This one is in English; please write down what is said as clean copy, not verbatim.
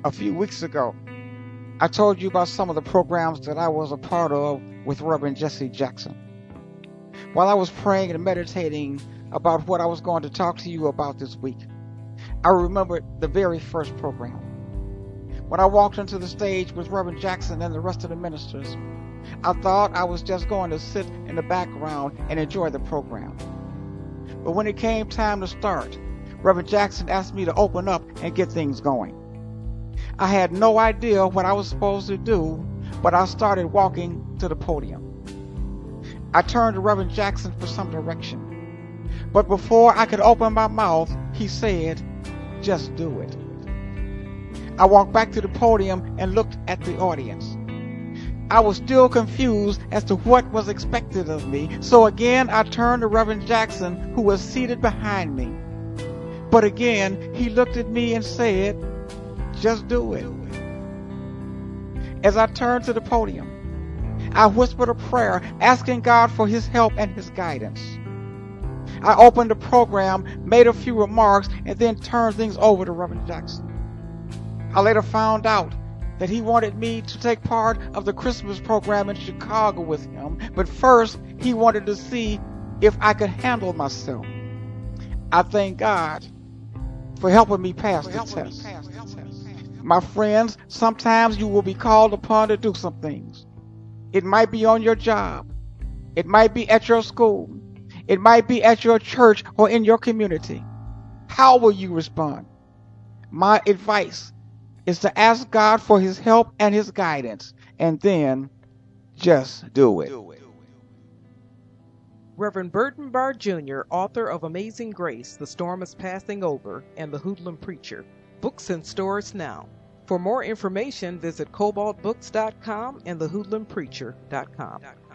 A few weeks ago, I told you about some of the programs that I was a part of with Reverend Jesse Jackson. While I was praying and meditating about what I was going to talk to you about this week, I remembered the very first program. When I walked onto the stage with Reverend Jackson and the rest of the ministers, I thought I was just going to sit in the background and enjoy the program. But when it came time to start, Reverend Jackson asked me to open up and get things going. I had no idea what I was supposed to do, but I started walking to the podium. I turned to Reverend Jackson for some direction. But before I could open my mouth, he said, "Just do it." I walked back to the podium and looked at the audience. I was still confused as to what was expected of me, so again I turned to Reverend Jackson, who was seated behind me. But again, he looked at me and said, "Just do it." As I turned to the podium, I whispered a prayer asking God for his help and his guidance. I opened the program, made a few remarks, and then turned things over to Reverend Jackson. I later found out that he wanted me to take part of the Christmas program in Chicago with him, but first he wanted to see if I could handle myself. I thank God for helping me pass the test. My friends, sometimes you will be called upon to do some things. It might be on your job. It might be at your school. It might be at your church or in your community. How will you respond? My advice is to ask God for his help and his guidance, and then just do it. Reverend Burton Barr Jr., author of Amazing Grace, The Storm is Passing Over, and The Hoodlum Preacher. Books in stores now. For more information, visit cobaltbooks.com and thehoodlumpreacher.com.